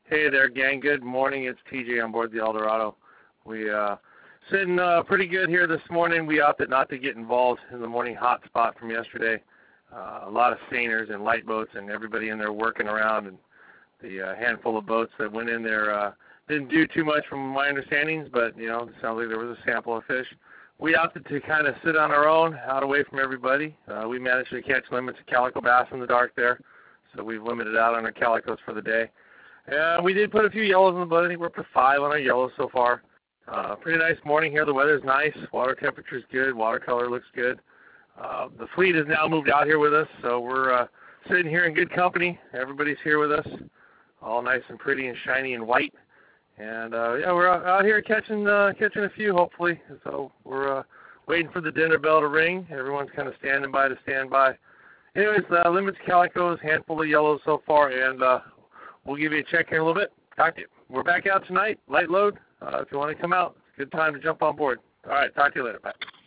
Hey there, gang. Good morning. It's TJ on board the Eldorado. We sitting pretty good here this morning. We opted not to get involved in the morning hot spot from yesterday. A lot of seiners and light boats and everybody in there working around, and the handful of boats that went in there didn't do too much from my understandings, but, you know, it sounds like there was a sample of fish. We opted to kind of sit on our own, out away from everybody. We managed to catch limits of calico bass in the dark there, so we've limited out on our calicos for the day. We did put a few yellows in the boat. I think we're up to 5 on our yellows so far. Pretty nice morning here. The weather's nice. Water temperature's good. Watercolor looks good. The fleet has now moved out here with us, so we're sitting here in good company. Everybody's here with us, all nice and pretty and shiny and white. And, yeah, we're out here catching a few, hopefully. So we're waiting for the dinner bell to ring. Everyone's kind of standing by to stand by. Anyways, limits calicos, handful of yellows so far, and we'll give you a check here in a little bit. Talk to you. We're back out tonight, light load. If you want to come out, it's a good time to jump on board. All right, talk to you later. Bye.